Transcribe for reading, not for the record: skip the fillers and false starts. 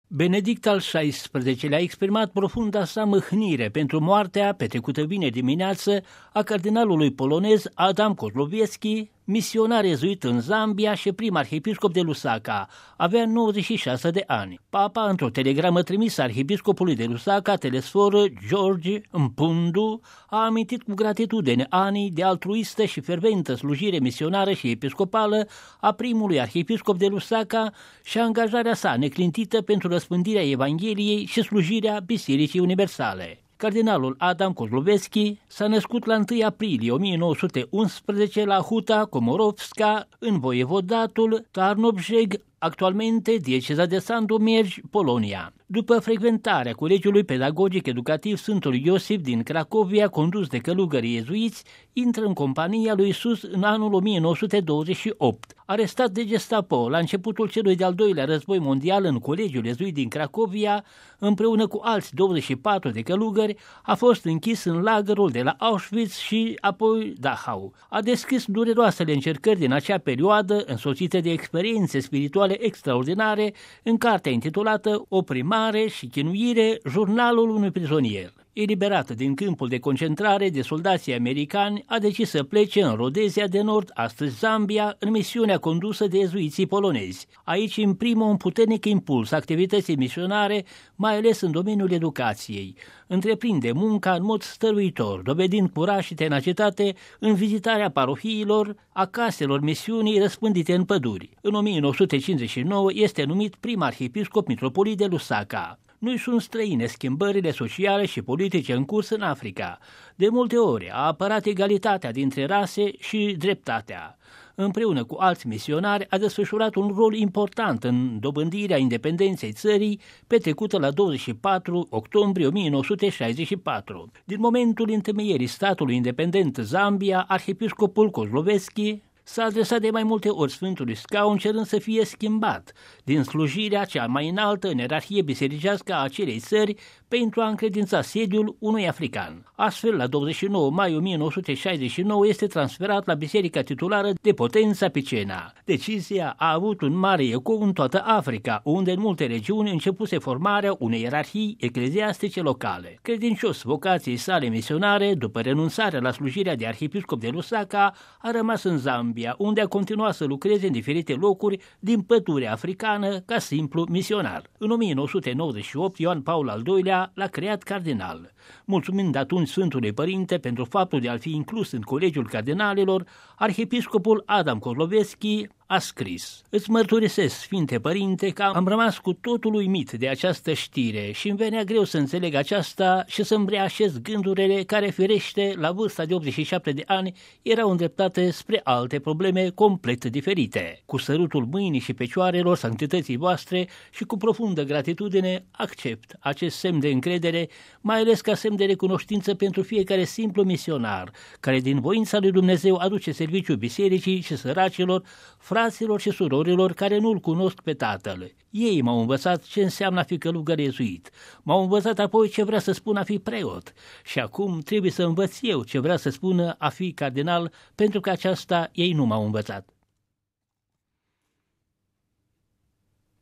Benedict al XVI-lea a exprimat profunda sa mâhnire pentru moartea petrecută vineri dimineață a cardinalului polonez Adam Kozłowiecki, misionar jezuit în Zambia și prim arhiepiscop de Lusaka. Avea 96 de ani. Papa, într-o telegramă trimisă arhiepiscopului de Lusaka, Telesforă George Mpundu, a amintit cu gratitudine anii de altruistă și ferventă slujire misionară și episcopală a primului arhiepiscop de Lusaka și angajarea sa neclintită pentru răspândirea Evangheliei și slujirea Bisericii Universale. Cardinalul Adam Kozłowiecki s-a născut la 1 aprilie 1911 la Huta Komorovska, în voievodatul Tarnobrzeg, actualmente dieceza de Sandomierz, Polonia. După frecventarea Colegiului Pedagogic Educativ Sfântul Iosif din Cracovia, condus de călugării iezuiți, intră în compania lui Isus în anul 1928. Arestat de Gestapo la începutul celui de-al doilea război mondial în Colegiul Iezuit din Cracovia, împreună cu alți 24 de călugări, a fost închis în lagărul de la Auschwitz și apoi Dachau. A descris dureroasele încercări din acea perioadă, însoțite de experiențe spirituale extraordinare, în cartea intitulată Oprimare și chinuire, jurnalul unui prizonier. Eliberat din câmpul de concentrare de soldații americani, a decis să plece în Rodezia de Nord, astăzi Zambia, în misiunea condusă de jezuiții polonezi. Aici imprimă un puternic impuls activității misionare, mai ales în domeniul educației. Întreprinde munca în mod stăruitor, dovedind curaj și tenacitate în vizitarea parohiilor, a caselor misiunii răspândite în păduri. În 1959 este numit prim arhiepiscop mitropolit de Lusaka. Nu-i sunt străine schimbările sociale și politice în curs în Africa. De multe ori a apărat egalitatea dintre rase și dreptatea. Împreună cu alți misionari a desfășurat un rol important în dobândirea independenței țării, petrecută la 24 octombrie 1964. Din momentul întemeierii statului independent Zambia, arhiepiscopul Kozłowiecki s-a adresat de mai multe ori Sfântului Scaun, cerând să fie schimbat din slujirea cea mai înaltă în ierarhie bisericească a acelei țări pentru a încredința sediul unui african. Astfel, la 29 mai 1969 este transferat la biserica titulară de Potenza Picena. Decizia a avut un mare ecou în toată Africa, unde în multe regiuni începuse formarea unei ierarhii ecleziastice locale. Credincios vocației sale misionare, după renunțarea la slujirea de arhiepiscop de Lusaka, a rămas în Zambia, unde a continuat să lucreze în diferite locuri din pădurea africană ca simplu misionar. În 1998, Ioan Paul al II-lea l-a creat cardinal. Mulțumind atunci Sfântului Părinte pentru faptul de a-l fi inclus în Colegiul Cardinalilor, arhiepiscopul Adam Kozłowiecki a scris: Îți mărturisesc, Sfinte Părinte, că am rămas cu totul uimit de această știre și îmi venea greu să înțeleg aceasta și să-mi reașez gândurile care, firește, la vârsta de 87 de ani, erau îndreptate spre alte probleme complet diferite. Cu sărutul mâinii și picioarelor sanctității voastre și cu profundă gratitudine accept acest semn de încredere, mai ales ca semn de recunoștință pentru fiecare simplu misionar, care din voința lui Dumnezeu aduce serviciu bisericii și săracilor, fraților și surorilor care nu-L cunosc pe Tatăl. Ei m-au învățat ce înseamnă a fi călugăr iezuit, m-au învățat apoi ce vrea să spună a fi preot și acum trebuie să învăț eu ce vrea să spună a fi cardinal, pentru că aceasta ei nu m-au învățat.